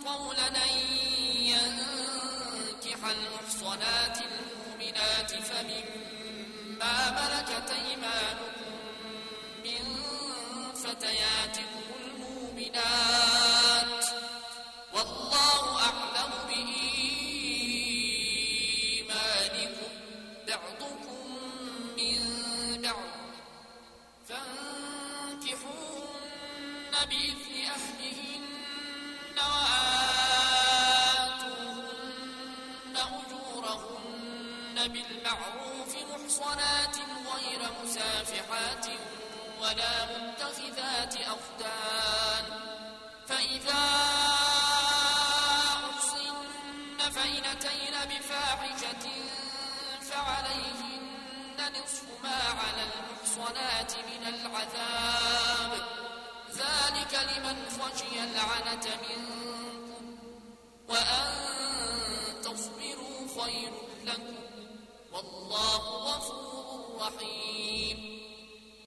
قولا أن ينكح المحصنات المؤمنات فمما ملكت أيمانكم من فتياتكم المؤمنات والله أعلم بإيمانكم بعضكم من بعض فانكحوهن بإذن أهلهن وآتوهن أجورهن بالمعروف محصنات غير مسافحات ولا متخذات أخدان فإذا أحصن فإن أتين بفاحشة فعليهن نصف ما على المحصنات من العذاب ذلك لمن خشي العنة منكم وأن تصبروا خير لكم والله غفور رحيم